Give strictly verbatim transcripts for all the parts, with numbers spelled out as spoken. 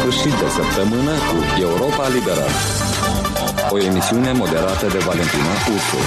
sfârșit de săptămână cu Europa Liberă, o emisiune moderată de Valentina Ursu.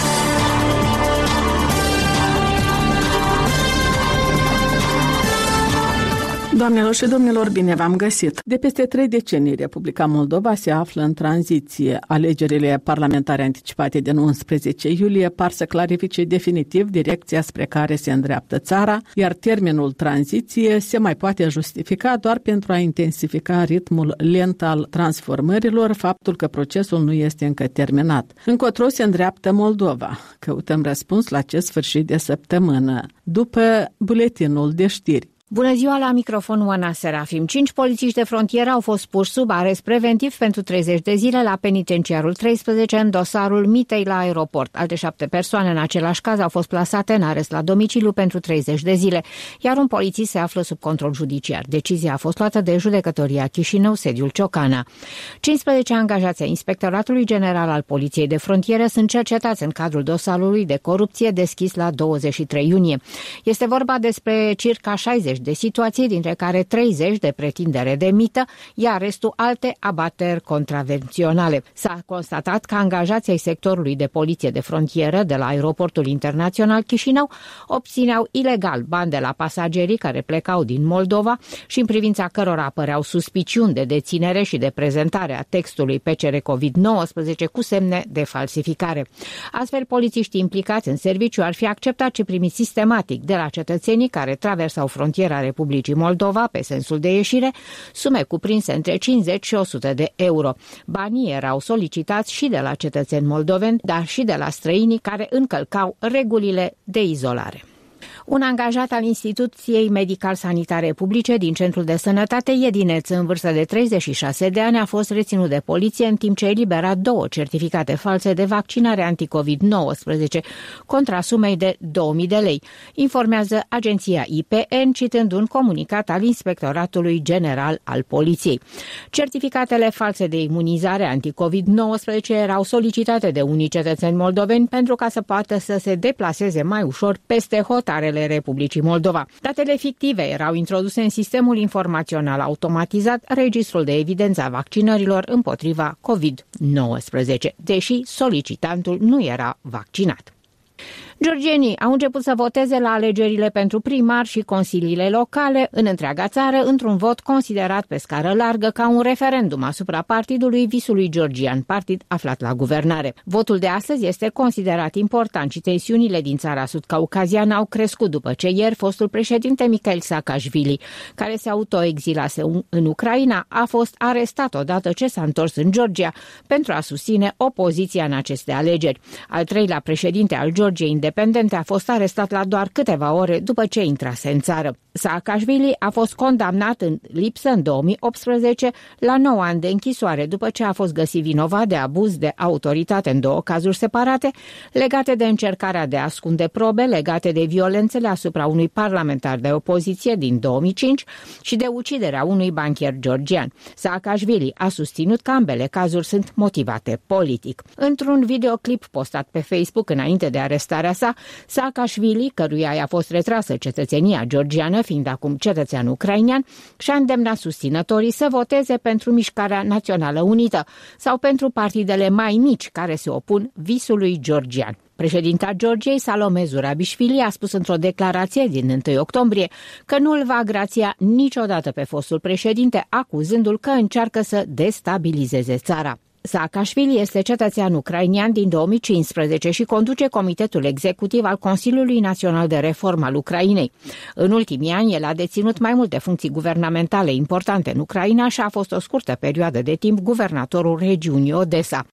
Doamnelor și domnilor, bine v-am găsit! De peste trei decenii, Republica Moldova se află în tranziție. Alegerile parlamentare anticipate din unsprezece iulie par să clarifice definitiv direcția spre care se îndreaptă țara, iar termenul tranziție se mai poate justifica doar pentru a intensifica ritmul lent al transformărilor, faptul că procesul nu este încă terminat. Încotro se îndreaptă Moldova. Căutăm răspuns la acest sfârșit de săptămână, după buletinul de știri. Bună ziua, la microfon Oana Serafim. Cinci polițiști de frontieră au fost puși sub arest preventiv pentru treizeci de zile la penitenciarul treisprezece în dosarul mitei la aeroport. Alte șapte persoane în același caz au fost plasate în arest la domiciliu pentru treizeci de zile, iar un polițist se află sub control judiciar. Decizia a fost luată de Judecătoria Chișinău, sediul Ciocana. cincisprezece angajați ai Inspectoratului General al Poliției de Frontieră sunt cercetați în cadrul dosarului de corupție deschis la douăzeci și trei iunie. Este vorba despre circa șaizeci de situații, dintre care treizeci de pretindere de mită, iar restul alte abateri contravenționale. S-a constatat că angajații ai sectorului de poliție de frontieră de la Aeroportul Internațional Chișinău obțineau ilegal bani de la pasagerii care plecau din Moldova și în privința cărora apăreau suspiciuni de deținere și de prezentare a textului P C R COVID nouăsprezece cu semne de falsificare. Astfel, polițiștii implicați în serviciu ar fi acceptat și primit sistematic de la cetățenii care traversau frontiera Republicii Moldova pe sensul de ieșire sume cuprinse între cincizeci și o sută de euro. Banii erau solicitați și de la cetățeni moldoveni, dar și de la străinii care încălcau regulile de izolare. Un angajat al Instituției Medical-Sanitare Publice din Centrul de Sănătate Iedineț, în vârstă de treizeci și șase de ani, a fost reținut de poliție în timp ce elibera două certificate false de vaccinare anticovid nouăsprezece contra sumei de două mii de lei, informează agenția I P N, citând un comunicat al Inspectoratului General al Poliției. Certificatele false de imunizare anticovid nouăsprezece erau solicitate de unii cetățeni moldoveni pentru ca să poată să se deplaseze mai ușor peste hotarele Republicii Moldova. Datele fictive erau introduse în sistemul informațional automatizat, registrul de evidență a vaccinărilor împotriva COVID nouăsprezece, deși solicitantul nu era vaccinat. Georgienii au început să voteze la alegerile pentru primari și consiliile locale în întreaga țară într-un vot considerat pe scară largă ca un referendum asupra partidului visului georgian, partid aflat la guvernare. Votul de astăzi este considerat important și tensiunile din țara sud-caucaziană au crescut după ce ieri fostul președinte Mikhail Saakashvili, care se autoexilase în Ucraina, a fost arestat odată ce s-a întors în Georgia pentru a susține opoziția în aceste alegeri. Al treilea președinte al Georgiei independente a fost arestat la doar câteva ore după ce intrase în țară. Saakashvili a fost condamnat în lipsă în două mii optsprezece la nouă ani de închisoare după ce a fost găsit vinovat de abuz de autoritate în două cazuri separate legate de încercarea de a ascunde probe legate de violențele asupra unui parlamentar de opoziție din două mii cinci și de uciderea unui banchier georgian. Saakashvili a susținut că ambele cazuri sunt motivate politic. Într-un videoclip postat pe Facebook înainte de arestarea sa, Saakashvili, căruia i-a fost retrasă cetățenia georgiană, fiind acum cetățean ucrainean, și-a îndemnat susținătorii să voteze pentru Mișcarea Națională Unită sau pentru partidele mai mici care se opun visului georgian. Președinta Georgiei, Salome Zurabișvili, a spus într-o declarație din întâi octombrie că nu îl va grația niciodată pe fostul președinte, acuzându-l că încearcă să destabilizeze țara. Saakashvili este cetățean ucrainian din două mii cincisprezece și conduce Comitetul Executiv al Consiliului Național de Reformă al Ucrainei. În ultimii ani, el a deținut mai multe funcții guvernamentale importante în Ucraina și a fost o scurtă perioadă de timp guvernatorul regiunii Odessa.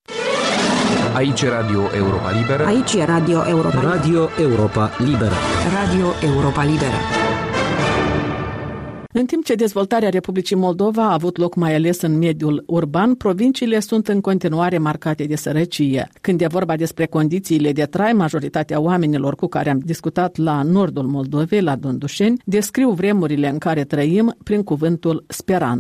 Aici Radio Europa Liberă. Aici e Radio Europa Liberă. Radio Europa Liberă. Radio Europa Liberă. În timp ce dezvoltarea Republicii Moldova a avut loc mai ales în mediul urban, provinciile sunt în continuare marcate de sărăcie. Când e vorba despre condițiile de trai, majoritatea oamenilor cu care am discutat la nordul Moldovei, la Dondușeni, descriu vremurile în care trăim prin cuvântul speranță.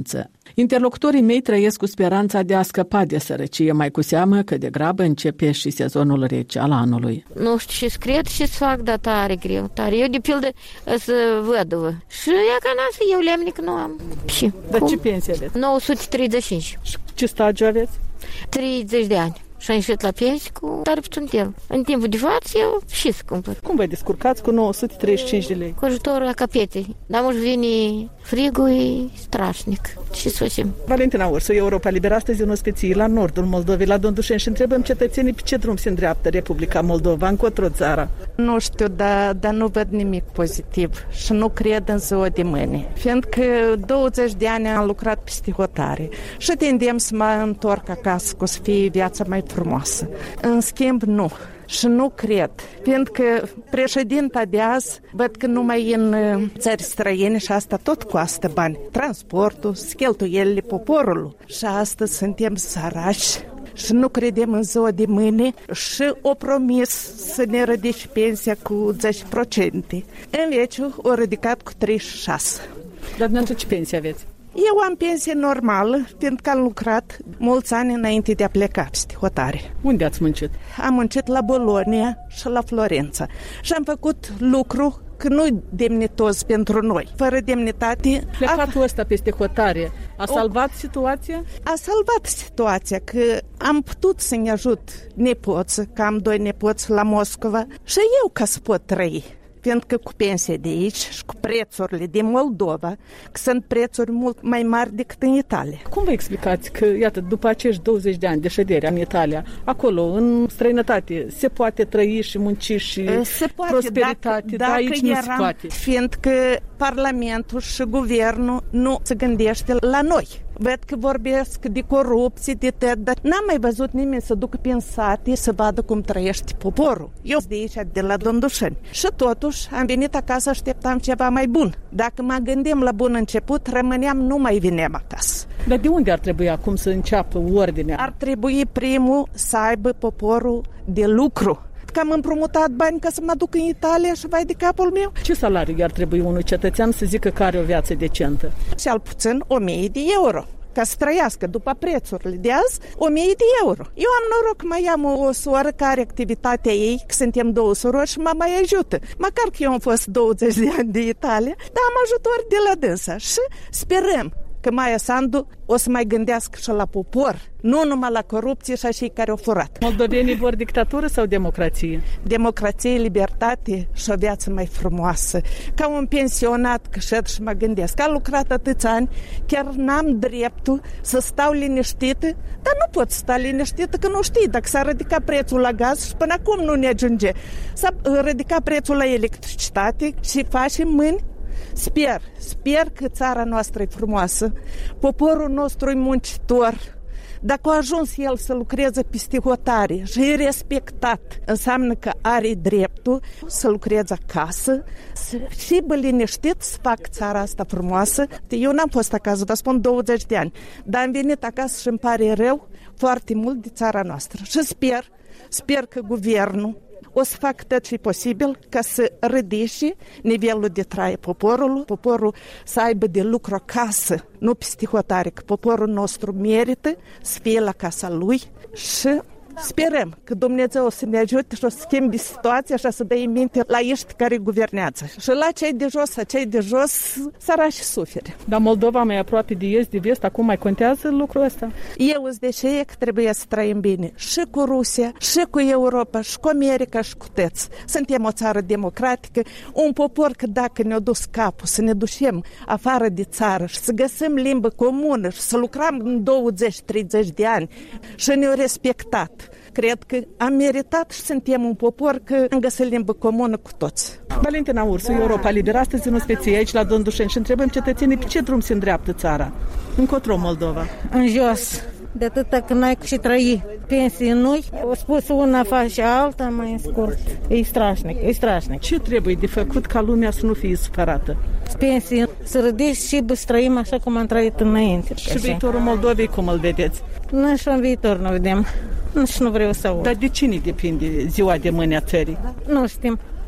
Interlocutorii mei trăiesc cu speranța de a scăpa de sărăcie, mai cu seamă că de grabă începe și sezonul rece al anului. Nu știu ce-ți cred și să fac, dar tare greu, tare. Eu, de pildă, să văduvă. Și ea ca n-am să eu lemnic nu am. Și Dar cum? ce pensie aveți? nouă sute treizeci și cinci. Și ce stagiu aveți? treizeci de ani. Și am ieșit la pensie cu tare puțin. În timpul de față, eu și să cumpăr. Cum vă descurcați cu nouă sute treizeci și cinci de lei? Cu ajutorul la capetei. Dar mă vine frigul, e strașnic. Ce să facem? Valentina Ursu, Europa Liberă, astăzi în ospăție la nordul Moldovei, la Dondușeni, și întrebăm cetățenii pe ce drum se îndreaptă Republica Moldova, încotro țara. Nu știu, dar, dar nu văd nimic pozitiv și nu cred în ziua de mâine. Fiindcă douăzeci de ani am lucrat peste hotare și te îndemn să mă întorc acasă, că o să fie viața mai frumoasă. În schimb, nu. Și nu cred, fiindcă președinta de azi văd că numai în țări străine și asta tot costă bani. Transportul, cheltuielile poporului. Și astăzi suntem săraci și nu credem în ziua de mâine și o promis să ne ridice pensia cu zece la sută. În veciu o ridicat cu treizeci și șase. Dar dumneavoastră ce pensie aveți? Eu am pensie normală, fiindcă am lucrat mulți ani înainte de a pleca peste hotare. Unde ați muncit? Am muncit la Bologna și la Florența și am făcut lucru că nu demnitos pentru noi. Fără demnitate... Plecatul a... ăsta peste hotare a o... salvat situația? A salvat situația, că am putut să ne ajut nepoță, că am doi nepoți la Moscova și eu ca să pot trăi. Fiindcă cu pensia de aici și cu prețurile din Moldova, că sunt prețuri mult mai mari decât în Italia. Cum vă explicați că, iată, după acești douăzeci de ani de ședere în Italia, acolo, în străinătate, se poate trăi și munci și se poate, prosperitate, dacă, dar aici dacă nu eram, se poate? Fiindcă Parlamentul și Guvernul nu se gândește la noi. Văd că vorbesc de corupție, de tăt, dar n-am mai văzut nimeni să ducă prin sate să vadă cum trăiește poporul. Eu de aici, de la Dondușeni. Și totuși am venit acasă, așteptam ceva mai bun. Dacă mă gândim la bun început, rămâneam, nu mai veneam acasă. Dar de unde ar trebui acum să înceapă ordinea? Ar trebui primul să aibă poporul de lucru. Că am împrumutat bani ca să mă duc în Italia și vai de capul meu. Ce salariu ar trebui unui cetățean să zică că are o viață decentă? Cel puțin o mie de euro. Ca să trăiască după prețurile de azi, o mie de euro. Eu am noroc, mai am o, o soră care are activitatea ei, că suntem două surori și mă mai ajută. Măcar că eu am fost douăzeci de ani de Italia, dar am ajutor de la dânsa și sperăm că Maia Sandu o să mai gândească și la popor, nu numai la corupție și a cei care au furat. Moldovenii vor dictatură sau democrație? Democrație, libertate și o viață mai frumoasă. Ca un pensionat, că șed și mă gândesc, că am lucrat atâția ani, chiar n-am dreptul să stau liniștită, dar nu pot sta liniștită că nu știi dacă s-a ridicat prețul la gaz și până acum nu ne ajunge. S-a ridicat prețul la electricitate și facem mâini. Sper, sper că țara noastră e frumoasă, poporul nostru e muncitor. Dacă a ajuns el să lucreze peste hotare și e respectat, înseamnă că are dreptul să lucreze acasă, să fie liniștit, să fac țara asta frumoasă. Eu n-am fost acasă, vă spun douăzeci de ani, dar am venit acasă și îmi pare rău foarte mult de țara noastră. Și sper, sper că guvernul o să fac tot ce e posibil ca să ridice nivelul de trai poporului, poporul să aibă de lucru acasă, nu peste hotare, că poporul nostru merită să fie la casa lui și sperăm că Dumnezeu o să ne ajute și o să schimbe situația și o să dea minte la ești care guvernează. Și la cei de jos, la cei de jos, sărași suferă. Dar Moldova mai aproape de est, de vest, acum mai contează lucrul ăsta? Eu îți deșe că trebuie să trăim bine și cu Rusia, și cu Europa, și cu America, și cu tăți. Suntem o țară democratică, un popor că dacă ne-a dus capul să ne ducem afară de țară și să găsim limbă comună și să lucrăm în douăzeci treizeci de ani și ne-au respectat. Cred că am meritat și suntem un popor că am găsit limbă comună cu toți. Valentina Ursu, Europa Liberă, astăzi în ospăție aici la Dondușeni și întrebăm cetățenii pe ce drum se îndreaptă țara? Încotro Moldova? În jos. De atâta că n-ai și trăi pensii noi, o spus una face alta mai scurt. E strașnic, e strașnic. Ce trebuie de făcut ca lumea să nu fie supărată? Pensii să ridici și să trăim așa cum am trăit înainte. Și viitorul Moldovei cum îl vedeți? Nu, și în viitor nu vedem. Nu, și nu vreau să aud. Dar de cine depinde ziua de mâine a țării? Nu știm.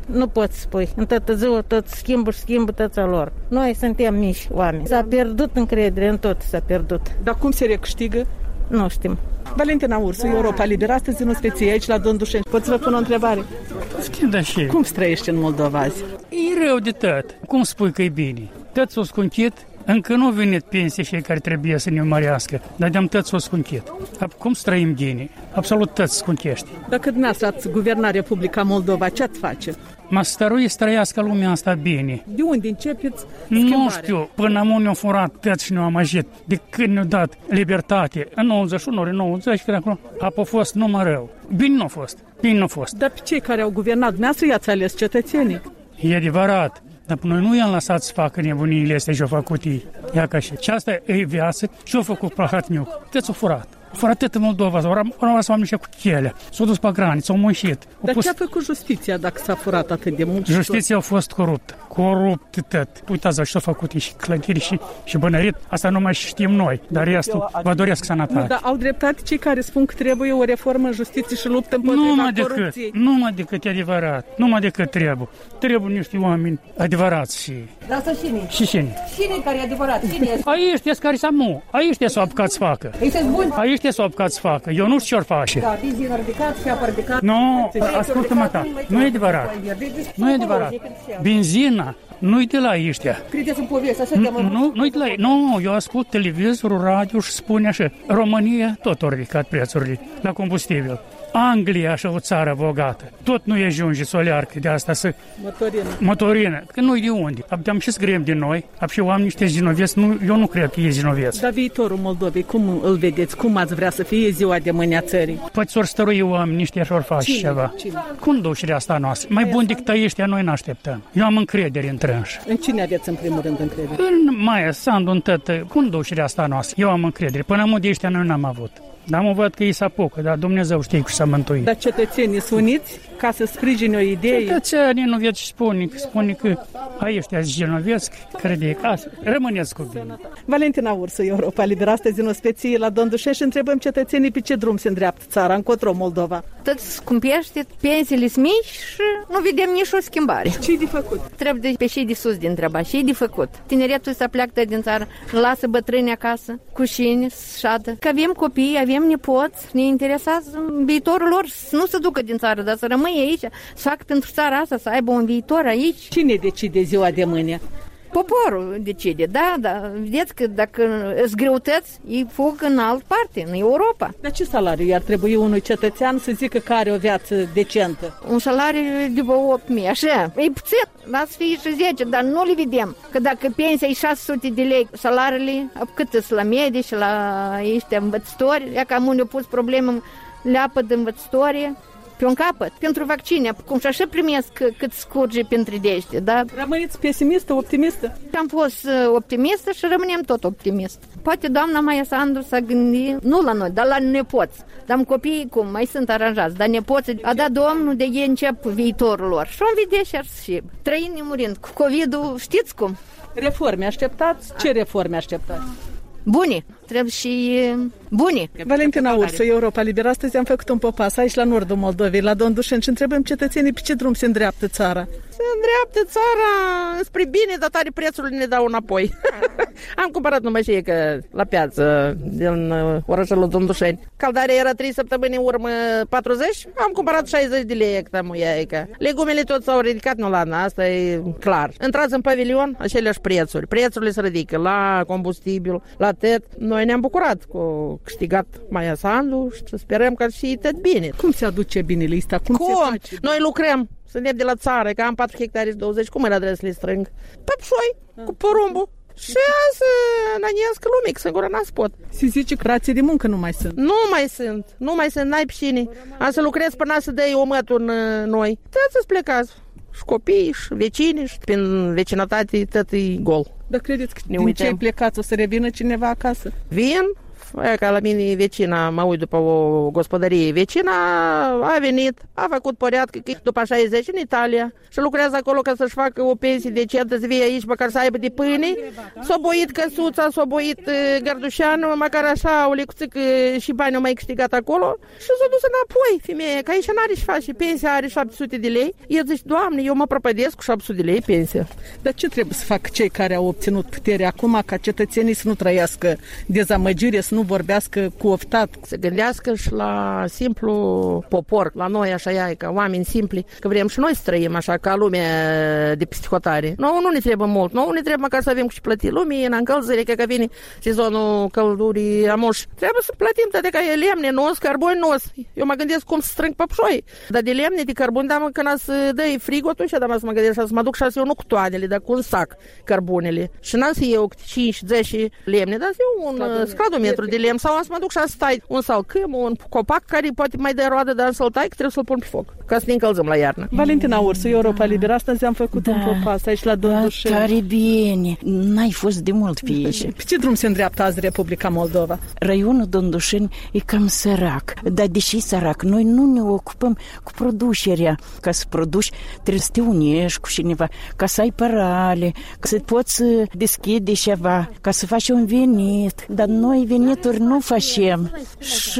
Nu poți spui. În toată ziua tot schimbă și schimbă tăța lor. Noi suntem mici oameni. S-a pierdut încredere, în tot s-a pierdut. Dar cum se recâștigă? Nu știm. Valentina Ursu, Europa Liberă, astăzi în ospecie aici la Dondușeni. Pot să vă pun o întrebare? Schimb, și. Cum trăiește în Moldova azi? E rău de tot. Cum spui că e bine? Tot s-o scumpit. Încă nu venit pensie cei care trebuie să ne mărească, dar de-am tot s-o scumpit. Cum să trăim ghinii? Absolut tot scunchește. Dacă dumneavoastră ați guverna Republica Moldova, ce ați face? Mă stăruie să trăiască lumea asta bine. De unde începeți schimbarea? Nu știu, până am ne-au furat tot și ne-au amăjit. De când ne-au dat libertate, în nouăzeci și unu, în nouăzeci, când acolo, a fost numai rău. Bine nu a fost, bine nu a fost. Dar pe cei care au guvernat, dumneavoastră i-ați ales cetățenii? E adevărat. Dar noi nu i-am lăsat să facă nebuniile astea și-au făcut ei. Ia ca și. Și asta e viață și-au făcut Plahatniuc. Tot s-au furat. Furat tot în Moldova, s-au rămas oamenii și cu chelea. S-au dus pe graniță, s-au muncit. Dar pus... ce a făcut justiția dacă s-a furat atât de mult? Justiția a fost coruptă. Corupt tot. Uitați-vă ce-au făcut și clădiri și, și bănărit. Asta nu mai știm noi. Dar restul vă doresc sănătate. Nu, dar au dreptate cei care spun că trebuie o reformă în justiție și luptă împotriva corupției. Numai decât e adevărat. Numai decât trebuie. Trebuie niște oameni adevărați și... Dar să cine? Și cine? Cine care e adevărat? Cine este? Aici este care să mu. Aici este să o apucat să facă. Este bun? Aici este să o apucat să facă. Eu nu știu ce-or face. Da, benzină ridicat și apă ridicat. Nu, ascultă-mă ta. Nu e adevărat. Nu e adevărat. Benzina nu-i de la ăștia. Credeți în poveste, așa cheamă? Nu, nu-i de la ei. Nu, eu ascult televizorul, radio și spune așa. România tot a ridicat prețurile la combustibil. Anglia, așa o țară bogată. Tot nu e ajunge să o learcă de asta să... Motorină. Motorină. Că nu-i de unde. Am și scriem din noi. Am și oameni niște zinoveți. Nu, eu nu cred că e zinoveți. Dar viitorul Moldovei, cum îl vedeți? Cum ați vrea să fie ziua de mâine a țării? Poate s-or stărui oameni niște așa ori face Cine? ceva. Cine? Conducerea asta noastră. Mai bun decât ăștia noi n-așteptăm. Eu am încredere în trânși. În cine aveți în primul rând încredere? În Maia Sandu, în tătă, conducerea asta noastră. Eu am încredere. Până mă de ăștia noi n-am avut. Dar mă văd că ei se apucă, dar Dumnezeu știe cum să mântuie. Dar cetățenii sunt uniți ca să sprijine o idee? Cetățenii nu vieți spune, spune că ăștia genoveți, crede că asta. Rămâneți cu bine. Valentina Ursu, Europa Liberă, astăzi în ospecie la Dondușeni și întrebăm cetățenii pe ce drum se îndreaptă țara, încotro Moldova. Tot scumpește, pensiile sunt mici și nu vedem nici o schimbare. Ce-i de făcut? Trebuie pe cei de sus de întrebat, ce-i de făcut? Tineretul să pleacă din țară, lasă bătrâni acasă, cu șini, șadă. Că avem copii, avem nepoți, ne interesează viitorul lor, nu se ducă din țară, dar să rămâie aici, să facă pentru țara asta, să aibă un viitor aici. Cine decide ziua de mâine? Poporul decide, da, da. Vedeți că dacă îți greutăți, ei fug în altă parte, în Europa. Dar ce salariu ar trebui unui cetățean să zică că are o viață decentă? Un salariu de opt mii, așa. E puțin, dar să fie și zece, dar nu le vedem. Că dacă pensia e șase sute de lei, salariile, cât sunt la medici, la ăștia învățători, ea că am unde pus probleme, leapă de învățătorie, pe un capăt, pentru vaccine, cum și așa primesc cât scurge pentru dește, da? Rămâneți pesimistă, optimistă? Am fost optimistă și rămânem tot optimist. Poate doamna Maia Sandu s-a gândit, nu la noi, dar la nepoți. Dar copiii cum, mai sunt aranjați, dar nepoții, a dat Domnul de ei încep viitorul lor. Și om vedea și ar și trăind nemurind. Cu COVID-ul, știți cum? Reforme așteptați? Ce reforme așteptați? Buni, trebuie și buni. Valentina Ursu, Europa Liberă, astăzi am făcut un popas aici la nordul Moldovei, la Dondușeni și întrebăm cetățenii pe ce drum se îndreaptă țara. Se îndreaptă țara spre bine, dar tare prețurile ne dau înapoi. Am cumpărat numai și că la piață din orașul Dondușeni. Caldarea era trei săptămâni în urmă patruzeci, am cumpărat șaizeci de lei hecta muiaică. Legumele tot s-au ridicat, nu la asta e clar. Intrați în pavilion, aceleași prețuri. Prețurile se ridică la combustibil, la tet. Noi ne-am bucurat cu câștigat Maia Sandu și sperăm că și tot bine. Cum se aduce binele ăsta? Cum, Cum? Se face? Noi lucrăm. Suntem de la țară, că am patru hectare și douăzeci. Cum era trebuie să le strâng? Păpșoi, ah. cu porumbul. Și să năniesc lumic, singur n-ați pot. Se zice că rații de muncă nu mai sunt. Nu mai sunt, nu mai sunt, n-ai piscine. Am să lucrez până să dai omătul în noi. Trebuie să-ți plecați. Și copii, și vecini, și prin vecinătate tot e gol. Dar credeți că ne din uităm. Ce plecați o să revină cineva acasă? Vin, aia ca la mine vecina, mă uit după o gospodărie, vecina a venit, a făcut poreatcă după șaizeci în Italia și lucrează acolo ca să-și facă o pensie decentă, să vie aici, măcar să aibă de pâine. S-a boit căsuța, s-a boit gărdușeanul, măcar așa o lecuțică și bani au mai câștigat acolo și s-a dus înapoi, femeia, că aici n-are și face, pensia are șapte sute de lei. El zice, Doamne, eu mă prăpădesc cu șapte sute de lei pensia. Dar ce trebuie să facă cei care au obținut putere acum ca cetățenii să nu trăiască dezamăgire, să nu vorbească cu oftat? Să gândească și la simplu popor, la noi așa e, ca oameni simpli, că vrem și noi să trăim așa ca lumea de peste hotare. Nouă nu ne trebuie mult, nouă ne trebuie măcar să avem cu și plăti lumina, încălzire, că vine sezonul căldurii amoș. Trebuie să plătim toate ca e lemne, nos, carbon, nos. Eu mă gândesc cum să strâng păpșoi. Dar de lemne, de carbon, dar când să dai frig, atunci da, mă să mă gândesc să mă duc și să eu nu cu toanele, dar cu un sac carbonele. Și n-am să iau cinci zece lemne, dar să iau un scadometru de lemn sau să mă duc și să tai un salcâm, un copac care poate mai dă roadă, dar să-l tai, că trebuie să-l pun pe foc, ca să ne încălzăm la iarnă. Valentina Ursu, Europa Liberă, astăzi am făcut da. un popas aici la Dondușeni. Tare bine, n-ai fost de mult pe aici. Pe ce drum se îndreaptă azi Republica Moldova? Raionul Dondușeni e cam sărac, dar deși sărac, noi nu ne ocupăm cu producerea. Ca să produci, trebuie să te unești cu cineva, ca să ai parale, ca să poți deschide ceva, ca să faci un venit. Dar noi venituri nu facem și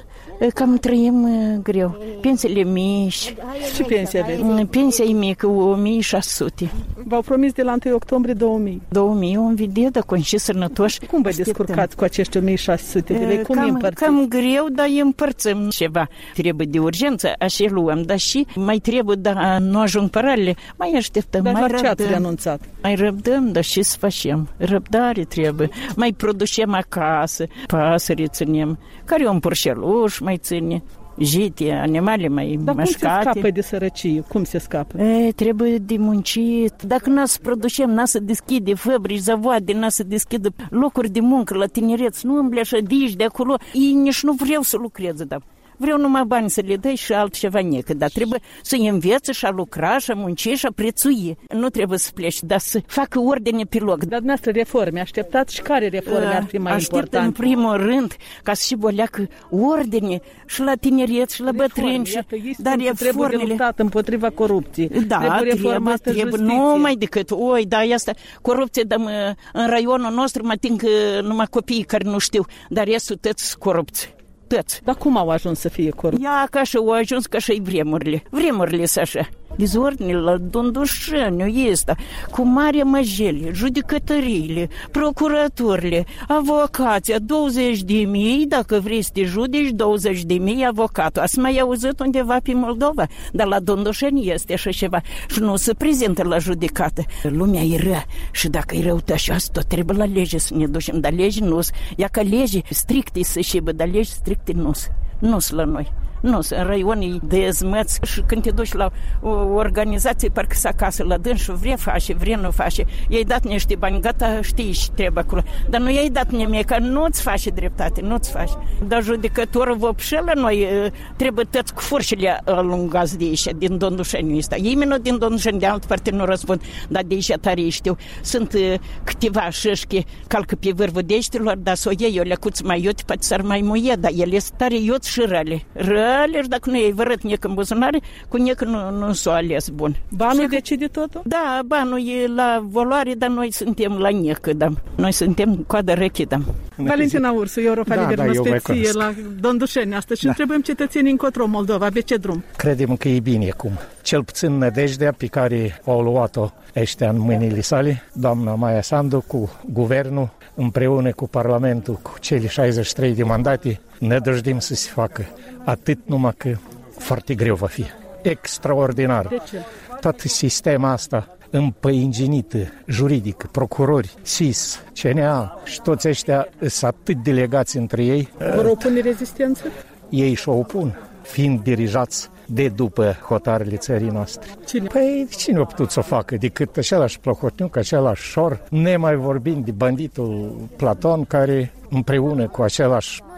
cam trăim greu. Pensiile mici. Ce pensie aveți? Pensia e mică, o mie șase sute. V-au promis de la întâi octombrie două mii. două mii, om vedea, dar cu și sănătoși. Cum vă descurcați cu acești o mie șase sute de lei? Cum cam, îi împărțiți? Cam greu, dar îi împărțim ceva. Trebuie de urgență, așa luăm, dar și mai trebuie, dar nu ajung paralele, mai așteptăm, dar mai răbdăm. Dar ce ați renunțat? Mai răbdăm, dar și să facem. Răbdare trebuie. Mai producem acasă, pasări ținem, care un purșeluș mai ține. Jite, animale mai Dar mașcate. Dar cum se scapă de sărăcie? Cum se scapă? E, trebuie de muncit. Dacă n-a să producem, n-a să deschide fabrici, zavoade, n-a să deschide locuri de muncă la tineret, nu îmble așa de aici, de acolo. Ei nici nu vreau să lucreze, dar vreau numai bani să le dai și altceva necă, dar trebuie să-i învețe și a lucra și a munci și a prețui. Nu trebuie să pleci, dar să facă ordine pe loc. Dar dumneavoastră reforme, așteptați și care reforme ar fi mai Aștept importante? în primul rând ca să și boleacă ordine și la tineret și la bătrâni. Dar trebuie de luptat împotriva corupției. Da, trebuie, trebuie, trebuie nu mai decât, oi, da, asta, corupție, dar în raionul nostru mă ating numai copiii care nu știu, dar restul tăți corupție. Dar cum au ajuns să fie corupți? Ia, ca și au ajuns, ca și vremurile. Vremurile sunt așa. Dezordine la Dondușeniu este, cu mare măjele, judecătăriile, procuraturile, avocația, douăzeci de mii, dacă vrei să te judeci, douăzeci de mii avocatul. Ați mai auzit undeva pe Moldova? Dar la Dondușeni este așa ceva și nu se prezintă la judecată. Lumea e rea și dacă e răutășoasă, tot trebuie la lege să ne ducem, dar legi nu sunt. Ia ca lege stricte să șibă, dar legi stricte nu sunt. Nu sunt la noi. Nu, în raionii de zmăți și când te duci la o organizație, parcă să acasă la dâns și vrea face, vrea nu face. I-ai dat niște bani, gata, știi și trebuie acolo. Dar nu i-ai dat nimic, că nu-ți face dreptate, nu-ți face. Dar judecătorul vopșelă, noi trebuie toți cu furșile alungați de aici, din Dondușeniu ăsta. Ei minut din Dondușeniu, de altă parte nu răspund, dar de aici tare știu. Sunt câteva șășchi, calcă pe vârful deștilor, dar s-o iei o lecuță mai iute, poate s-ar mai muie, dar ele sunt tare iute și răle. Răle. Ales, dacă nu i-ai vărât necă în buzunare, cu necă nu, nu s-o ales bun. Banul decide totul? Da, banul e la valoare, dar noi suntem la necă, da. Noi suntem coadă răche, da. Valentina Ursu, Europa da, Liberă, da, speție la Dondușeni astăzi și da. Întrebăm cetățenii încotro Moldova, pe ce drum? Credem că e bine acum. Cel puțin nădejdea pe care au luat-o ăștia în mâinile sale, doamna Maia Sandu, cu guvernul, împreună cu Parlamentul, cu cele șaizeci și trei de mandate, ne dăjdim să se facă. Atât numai că foarte greu va fi. Extraordinar. De ce? Tot sistemul asta împăinginită, juridic, procurori, S I S, C N A și toți ăștia sunt atât delegați între ei. Vor opune rezistență? Ei și-o opun, fiind dirijați de după hotarele țării noastre. Cine? Păi cine a putut să o facă decât același Plahotniuc, același Șor, nemai vorbind de banditul Platon, care împreună cu același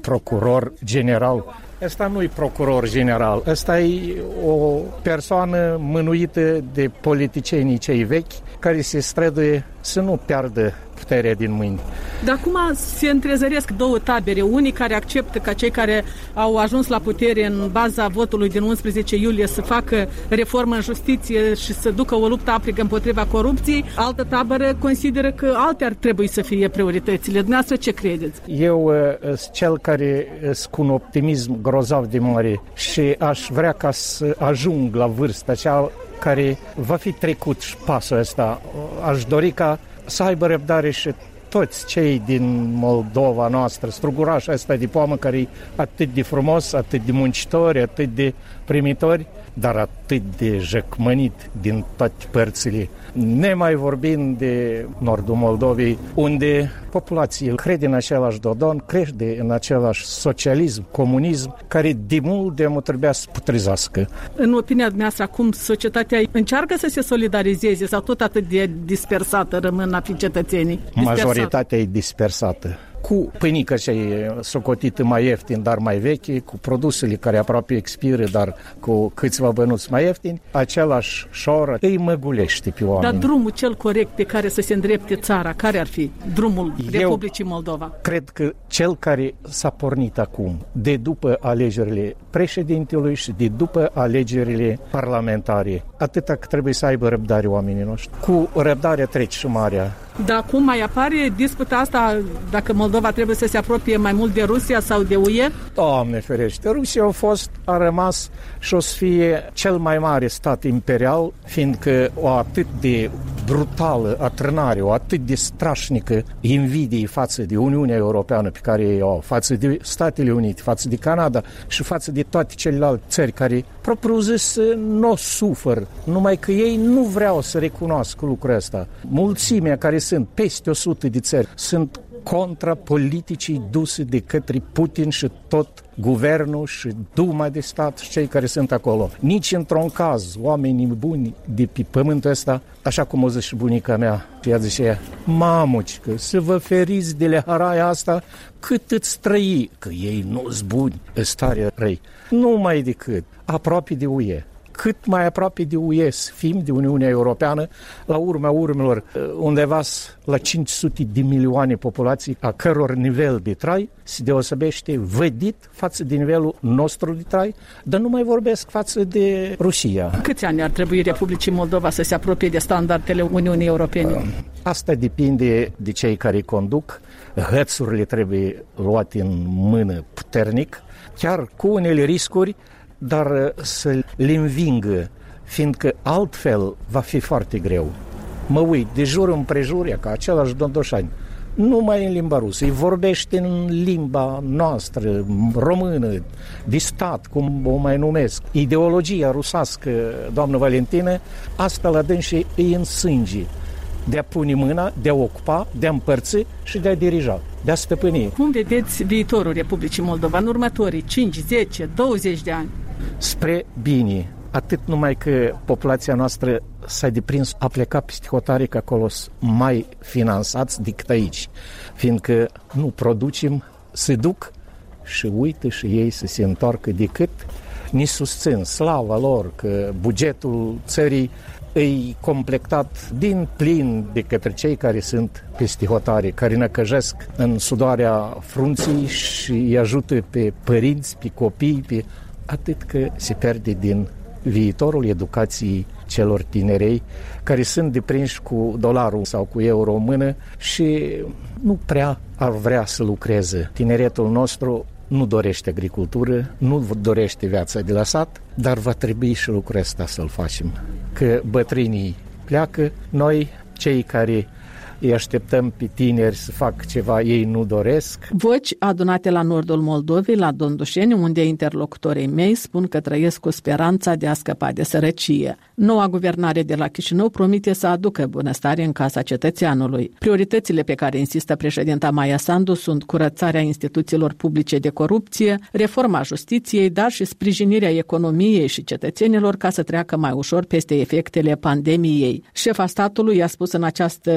procuror general. Ăsta nu e procuror general, ăsta e o persoană mânuită de politicienii cei vechi care se străduie să nu piardă puterea din mâini. Dar acum se întrezăresc două tabere, unii care acceptă ca cei care au ajuns la putere în baza votului din unsprezece iulie să facă reformă în justiție și să ducă o luptă aprigă împotriva corupției, altă tabără consideră că alte ar trebui să fie prioritățile. Dumneavoastră ce credeți? Eu sunt cel care sunt cu un optimism grozav de mare și aș vrea ca să ajung la vârsta cea care va fi trecut și pasul ăsta. Aș dori ca să aibă răbdare și toți cei din Moldova noastră, strugurașul ăsta de poamă care e atât de frumos, atât de muncitori, atât de primitori, dar atât de jăcmănit din toate părțile. Nemai vorbind de nordul Moldovei, unde populația crede în același dodon, crede în același socialism, comunism, care de mult de mult trebuia să putrezească. În opinia dumneavoastră, acum societatea încearcă să se solidarizeze sau tot atât de dispersată rămân a fi cetățenii? Dispersată. Majoritatea e dispersată. Cu pâinică ce e socotită mai ieftin, dar mai veche, cu produsele care aproape expiră, dar cu câțiva bănuți mai ieftini, același șor îi măgulește pe oameni. Dar drumul cel corect pe care să se îndrepte țara, care ar fi drumul Eu Republicii Moldova? Cred că cel care s-a pornit acum, de după alegerile președintelui și de după alegerile parlamentare, atâta că trebuie să aibă răbdare oamenii noștri. Cu răbdare treci și marea. Dar acum mai apare disputa asta dacă Moldova trebuie să se apropie mai mult de Rusia sau de U E? Doamne ferește, Rusia a fost, a rămas și o să fie cel mai mare stat imperial, fiindcă o atât de brutală atârnare, o atât de strașnică invidie față de Uniunea Europeană pe care ei au, față de Statele Unite, față de Canada și față de toate celelalte țări care, propriu zis, nu o sufăr, numai că ei nu vreau să recunoască lucrul ăsta. Mulțimea care sunt peste o sută de țări sunt contra politicii duse de către Putin și tot guvernul și Duma de stat și cei care sunt acolo. Nici într-un caz, oamenii buni de pe pământul ăsta, așa cum o zis și bunica mea, ea zicea, mamucică, să vă feriți de leharaia asta cât îți trăi, că ei nu-s buni, îs tare răi. Numai decât aproape de U E. Cât mai aproape de U E să fim, de Uniunea Europeană, la urma urmelor, undeva la cinci sute de milioane populații, a căror nivel de trai se deosebește vădit față de nivelul nostru de trai, dar nu mai vorbesc față de Rusia. Câți ani ar trebui Republicii Moldova să se apropie de standardele Uniunii Europene? Asta depinde de cei care conduc. Hățurile trebuie luate în mână puternic, chiar cu unele riscuri, dar să le învingă, fiindcă altfel va fi foarte greu. Mă uit de jur împrejur, ca același Dondoșani, numai în limba rusă, îi vorbește în limba noastră, română, de stat, cum o mai numesc. Ideologia rusească, doamnă Valentină, asta la dânsii îi în sânge. De a pune mâna, de a ocupa, de a împărți și de a dirija, de a stăpâni. Cum vedeți viitorul Republicii Moldova în următorii cinci, zece, douăzeci de ani? Spre bine. Atât numai că populația noastră s-a deprins a pleca peste hotare, că acolo mai finanțați decât aici. Fiindcă nu producem, se duc și uită și ei să se întoarcă decât ni susțin. Slava lor că bugetul țării îi completat din plin de către cei care sunt peste hotare, care năcăjesc în sudoarea frunții și îi ajută pe părinți, pe copii, pe... atât că se pierde din viitorul educației celor tinerei care sunt deprinși cu dolarul sau cu euro în mână și nu prea ar vrea să lucreze. Tineretul nostru nu dorește agricultură, nu dorește viața de la sat, dar va trebui și lucrul ăsta să-l facem. Că bătrânii pleacă, noi, cei care îi așteptăm pe tineri să fac ceva, ei nu doresc. Voci adunate la nordul Moldovei, la Dondușeni, unde interlocutorii mei spun că trăiesc cu speranța de a scăpa de sărăcie. Noua guvernare de la Chișinău promite să aducă bunăstare în casa cetățeanului. Prioritățile pe care insistă președinta Maia Sandu sunt curățarea instituțiilor publice de corupție, reforma justiției, dar și sprijinirea economiei și cetățenilor ca să treacă mai ușor peste efectele pandemiei. Șefa statului a spus în această săptămână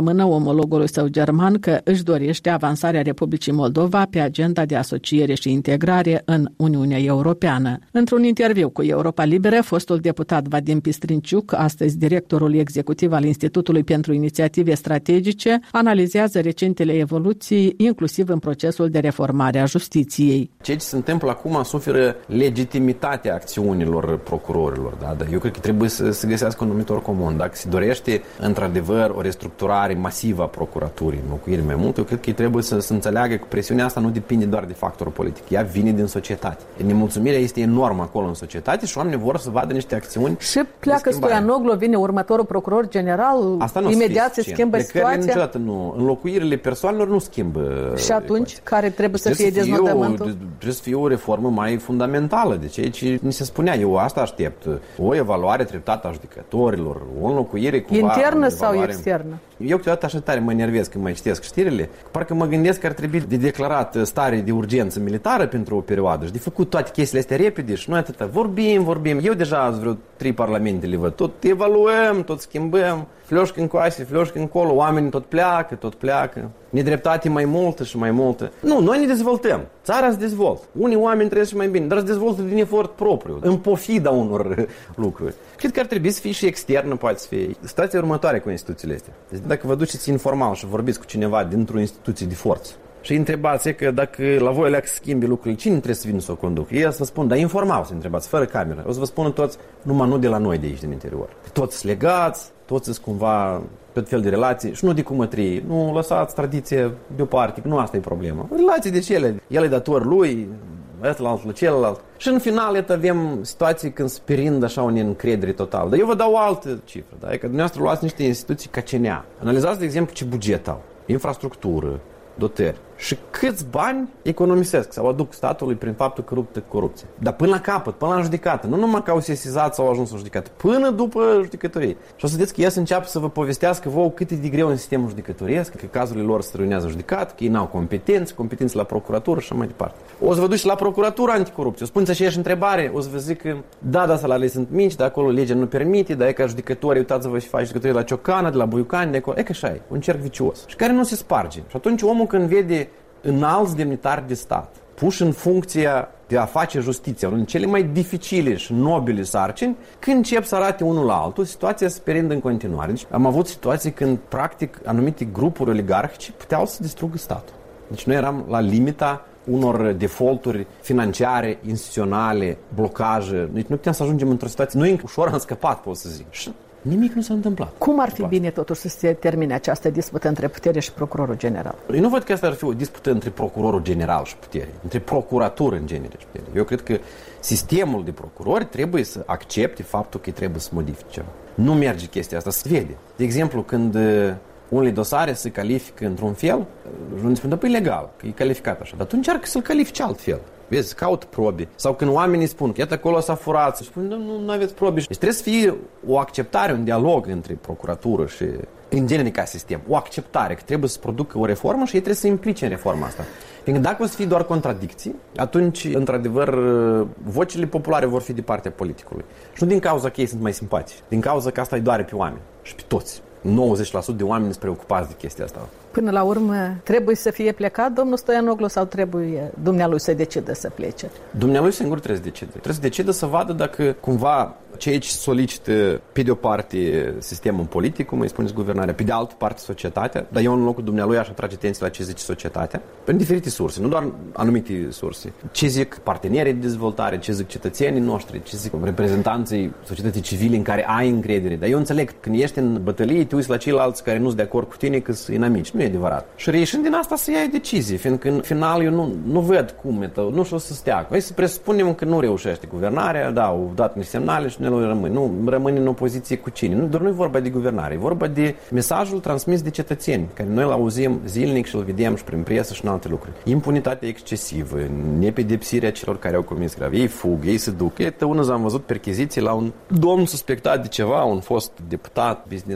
săptămână omologului său german că își dorește avansarea Republicii Moldova pe agenda de asociere și integrare în Uniunea Europeană. Într-un interviu cu Europa Liberă, fostul deputat Vadim Pistrinciuc, astăzi directorul executiv al Institutului pentru Inițiative Strategice, analizează recentele evoluții, inclusiv în procesul de reformare a justiției. Ceea ce se întâmplă acum suferă legitimitatea acțiunilor procurorilor. Da? Dar eu cred că trebuie să se găsească un numitor comun. Dacă se dorește, într-adevăr, o restructurare masivă a procuraturii, înlocuiri mai mult, eu cred că trebuie să, să înțeleagă că presiunea asta nu depinde doar de factorul politic. Ea vine din societate. Nemulțumirea este enormă acolo în societate și oamenii vor să vadă niște acțiuni. Și pleacă Stoianoglu, vine următorul procuror general, imediat se schimbă situația. Niciodată nu. Înlocuirile persoanelor nu schimbă. Și atunci, ecuația. Care trebuie să fie deznodământul? Trebuie să fie o reformă mai fundamentală. De ceea ce ni se spunea, eu asta aștept. O evaluare treptată a judecătorilor, o înlocuire cumva. Internă sau externă? Eu câteodată așa tare mă enervez când mai citesc știrile. Parcă mă gândesc că ar trebui de declarat stare de urgență militară pentru o perioadă și de făcut toate chestiile astea repede și noi atâta vorbim, vorbim. Eu deja azi vreo trei parlamente le văd. Tot evaluăm, tot schimbăm, flioșcă în coase, flioșcă încolo, oamenii tot pleacă, tot pleacă. Nedreptate mai multă și mai multă. Nu, noi ne dezvoltăm. Țara se dezvoltă. Unii oameni trăiesc și mai bine, dar se dezvoltă din efort propriu, în pofida unor lucruri. Cred că ar trebui să fie și externă, poate să fie. Situația următoare cu instituțiile astea. Deci dacă vă duceți informal și vorbiți cu cineva dintr-o instituție de forță și îi întrebați că dacă la voi alea să schimbi lucrurile, cine trebuie să vină să o conducă? Ei o să vă spun, dar informal să întrebați, fără cameră. O să vă spună toți, numai nu de la noi de aici, din interior. Toți sunt legați, toți sunt cumva tot fel de relații și nu de cumătrie. Nu lăsați tradiție deoparte, că nu asta e problema. Relații de cele. El e dator lui, ăsta la celălalt. Și în final, iată, avem situații când se perind așa o neîncredere totală. Dar eu vă dau o altă cifră, da? E că dumneavoastră luați niște instituții ca C N A. Analizați, de exemplu, ce buget au, infrastructură, dotări. Și câți bani economisesc sau aduc statului prin faptul că ruptă corupție. Dar până la capăt, până la judecată. Nu numai că au sesizat sau au ajuns la judecată, până după judecătorie. Și o să vedeți că ei să înceapă să vă povestească vouă cât e de greu în sistemul judecătoresc, că cazurile lor se reunează în judecată, că ei n-au competenți, competenți la procuratură și așa mai departe. O să vă duci la procuratura anticorupție. O spuneți aceeași întrebare, o să vă zic că da, da, salariile sunt mici, dar acolo legea nu permite, dar e ca judecători, uitați-vă și faci judecătorie la Ciocana, de la Buiucani, de acolo. E că așa e, un cerc vicios. Și care nu se sparge. Și atunci omul când vede înalți demnitari de stat puși în funcția de a face justiția, unul din cele mai dificile și nobile sarcini, când încep să arate unul la altul, situația se perindă în continuare. Deci am avut situații când, practic, anumite grupuri oligarhice puteau să distrugă statul. Deci noi eram la limita unor defaulturi financiare, instituționale, blocaje. Deci nu puteam să ajungem într-o situație. Noi ușor am scăpat, pot să zic. Și nimic nu s-a întâmplat. Cum ar fi bine totuși să se termine această dispută între putere și procurorul general? Eu nu văd că asta ar fi o dispută între procurorul general și putere, între procuratură în genere și putere. Eu cred că sistemul de procurori trebuie să accepte faptul că trebuie să modifice. Nu merge chestia asta, se vede. De exemplu, când unele dosare se califică într-un fel, nu spune, păi legal, că e calificat așa, dar tu încearcă să-l califici altfel. Vezi, caută probe. Sau când oamenii spun că iată acolo s-a furat, spun, nu, nu, nu aveți probe. Deci trebuie să fie o acceptare, un dialog între procuratură și în genere ca sistem. O acceptare, că trebuie să producă o reformă și ei trebuie să implice în reforma asta. Pentru că dacă o să fie doar contradicții, atunci, într-adevăr, vocile populare vor fi de partea politicului. Și nu din cauza că ei sunt mai simpatici, din cauza că asta îi doare pe oameni și pe toți. nouăzeci la sută de oameni sunt preocupați de chestia asta. Până la urmă, trebuie să fie plecat domnul Stoianoglu sau trebuie dumnealui să decidă să plece? Dumnealui singur trebuie să decide. Trebuie să decide să vadă dacă cumva ceea ce solicită pe de o parte sistemul politic, cum îi spuneți guvernarea, pe de altă parte societatea, dar eu în locul dumnealui aș atrage atenție la ce zice societatea, prin diferite surse, nu doar anumite surse. Ce zic partenerii de dezvoltare, ce zic cetățenii noștri, ce zic reprezentanții societății civile în care ai încredere. Dar eu înțeleg că când ești în bătălie, te uiți la ceilalți care nu sunt de acord cu tine că sunt inamici. Nu e adevărat. Și reieșind din asta să iei decizii, fiindcă în final eu nu, nu văd cum e tău, nu știu să stea. Hai să presupunem că nu reușește guvernarea, da, au dat niște semnale și nu rămâne. Nu rămâne în opoziție cu cine. Nu, doar nu e vorba de guvernare, e vorba de mesajul transmis de cetățeni, care noi îl auzim zilnic și îl vedem și prin presă și în alte lucruri. Impunitatea excesivă, nepedepsirea celor care au comis grav. Ei fug, ei se duc. Iată, unul am văzut percheziții la un domn suspectat de ceva, un fost deputat, businessman,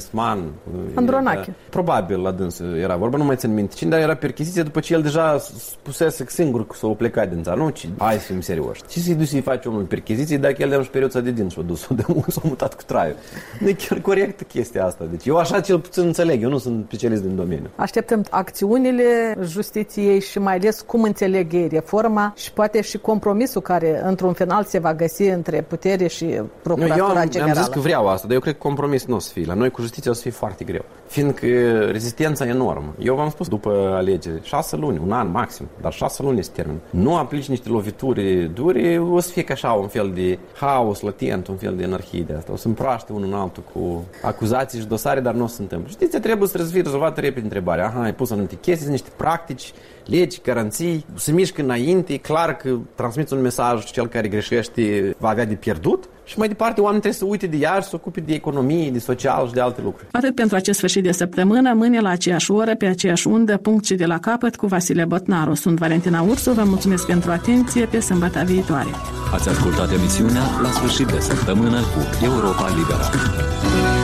Andronache. Probabil la dânsul era vorba, nu mai țin minte cine, dar era percheziție după ce el deja spusese singur că s-a plecat din țară. Nu, ci, hai să fim serioși. Ce să-i duci să-i faci omul percheziție dacă el de-a periuța de din și-a dus-o de mult, s-a mutat cu traiul. Nu e chiar corectă chestia asta. Deci eu așa cel puțin înțeleg, eu nu sunt specialist din domeniu. Așteptăm acțiunile justiției și mai ales cum înțeleg ei reforma și poate și compromisul care într-un final se va găsi între putere și Procuratura eu am, Generală. am zis că vreau asta, dar eu cred că compromis nu o să fie. La noi cu justiția o să fie foarte greu. Fiindcă rezistența e enormă. Eu v-am spus după alegeri, șase luni, un an maxim, dar șase luni este termen. Nu aplici niște lovituri dure, o să fie ca așa un fel de haos latent, un fel de anarhie de asta. O să împraște unul în altul cu acuzații și dosare, dar nu o să se întâmplă. Justiția trebuie să fie rezolvată repede întrebarea. Aha, ai pus anumite chestii, sunt niște practici, legi, garanții, se mișcă înainte, e clar că transmiți un mesaj, cel care greșește va avea de pierdut și mai departe oamenii trebuie să uite de ea și să se ocupe de economie, de social și de alte lucruri. Atât pentru acest sfârșit de săptămână, mâine la aceeași oră, pe aceeași undă, punct și de la capăt cu Vasile Botnaru. Sunt Valentina Ursu, vă mulțumesc pentru atenție, pe sâmbătă viitoare. Ați ascultat emisiunea La sfârșit de săptămână cu Europa Liberă.